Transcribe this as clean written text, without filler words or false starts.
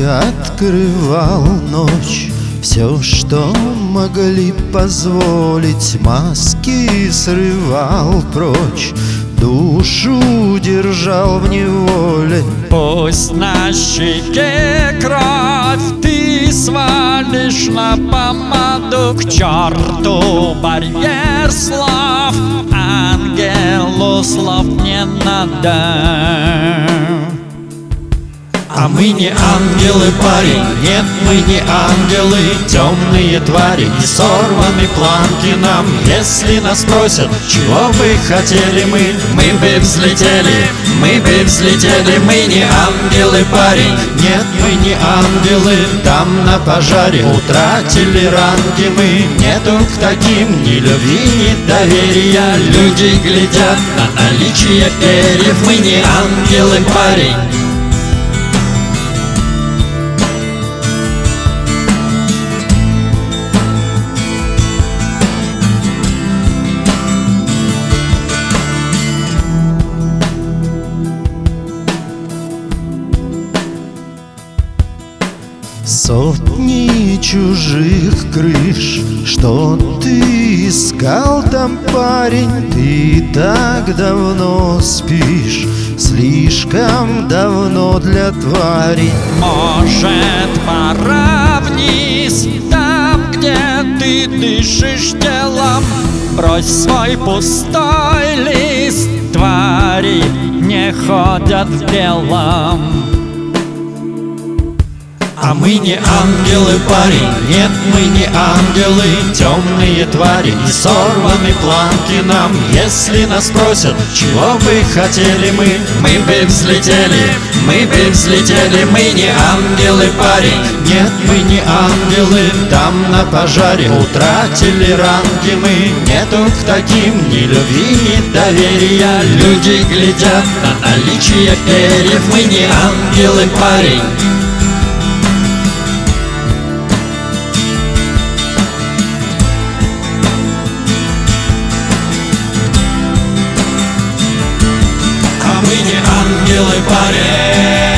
открывал ночь. Все, что могли позволить, маски срывал прочь, душу держал в неволе. Пусть на щеке кровь ты свалишь на помаду, к черту барьер слов, ангелу слов не надо. А мы не ангелы, парень, нет, мы не ангелы. Темные твари и сорваны планки нам. Если нас спросят, чего вы хотели, мы бы взлетели, мы бы взлетели. Мы не ангелы, парень, нет, мы не ангелы. Там на пожаре утратили ранги мы. Нету к таким ни любви, ни доверия. Люди глядят на наличие перьев. Мы не ангелы, парень. Сотни чужих крыш, что ты искал там, парень? Ты так давно спишь, слишком давно для твари. Может, пора вниз, там, где ты дышишь телом. Брось свой пустой лист, твари не ходят в белом. А мы не ангелы, парень, нет, мы не ангелы. Темные твари и сорваны планки нам. Если нас спросят, чего вы хотели, мы бы взлетели, мы бы взлетели. Мы не ангелы, парень, нет, мы не ангелы. Там на пожаре утратили ранги мы. Нету к таким ни любви, ни доверия. Люди глядят на наличие перьев. Мы не ангелы, парень. Мы не ангелы, парень.